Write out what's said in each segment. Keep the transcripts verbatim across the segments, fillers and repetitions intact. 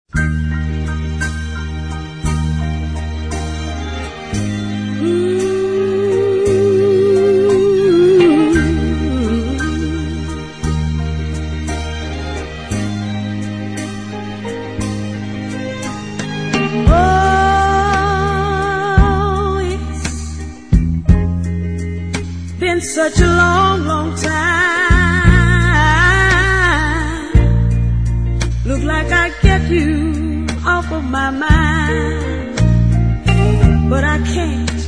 Such a long, long time. Look like I get you off of my mind, but I can't.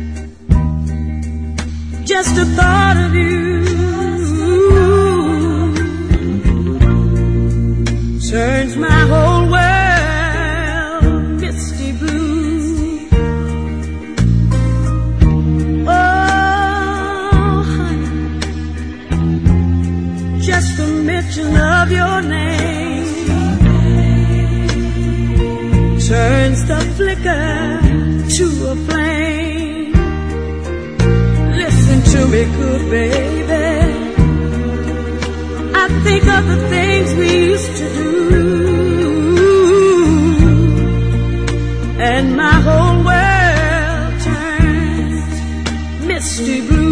Just the thought of you turns my whole world misty blue. Just the mention of your name turns the flicker to a flame. Listen to me, good baby. I think of the things we used to do, and my whole world turns misty blue.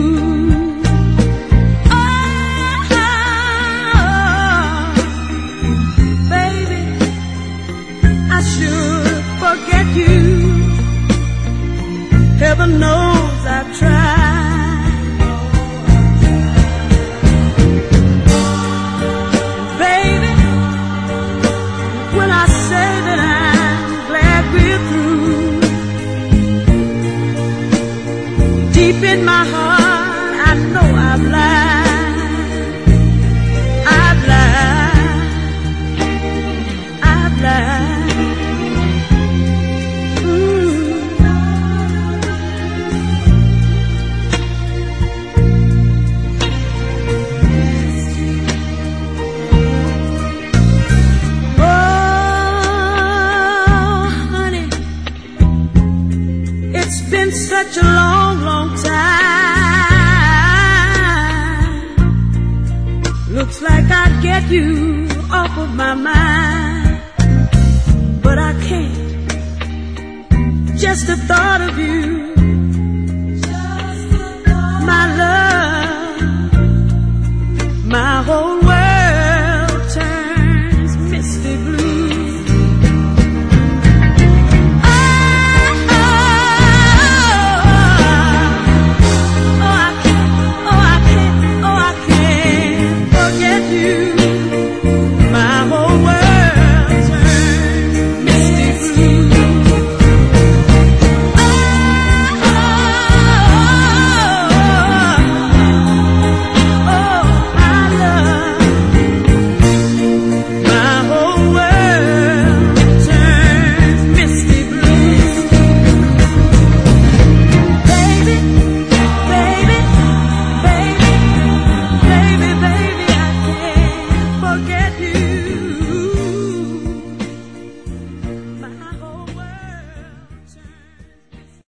You, heaven knows I've tried. Baby, when I say that I'm glad we're through, deep in my heart I know I've lied. I've lied. I've lied. Such a long, long time. Looks like I'd get you off of my mind, but I can't. Just the thought of you